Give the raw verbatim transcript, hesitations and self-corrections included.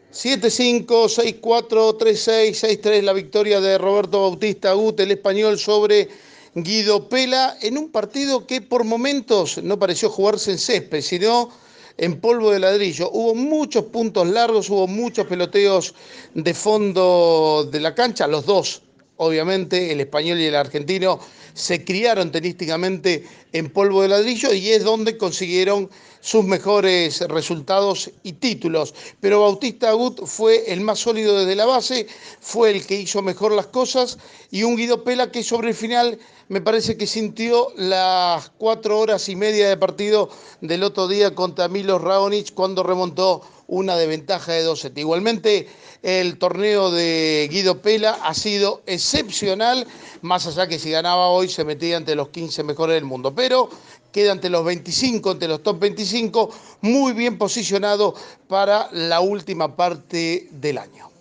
siete cinco, seis cuatro, tres seis, seis tres, la victoria de Roberto Bautista Agut, el español, sobre Guido Pela, en un partido que por momentos no pareció jugarse en césped, sino en polvo de ladrillo. Hubo muchos puntos largos, hubo muchos peloteos de fondo de la cancha, los dos. Obviamente, el español y el argentino se criaron tenísticamente en polvo de ladrillo y es donde consiguieron sus mejores resultados y títulos. Pero Bautista Agut fue el más sólido desde la base, fue el que hizo mejor las cosas, y un Guido Pela que sobre el final me parece que sintió las cuatro horas y media de partido del otro día contra Milos Raonic cuando remontó una desventaja de dos sets. Igualmente, el torneo de Guido Pela ha sido excepcional, más allá que si ganaba hoy se metía entre los quince mejores del mundo, pero queda entre los veinticinco, entre los top veinticinco, muy bien posicionado para la última parte del año.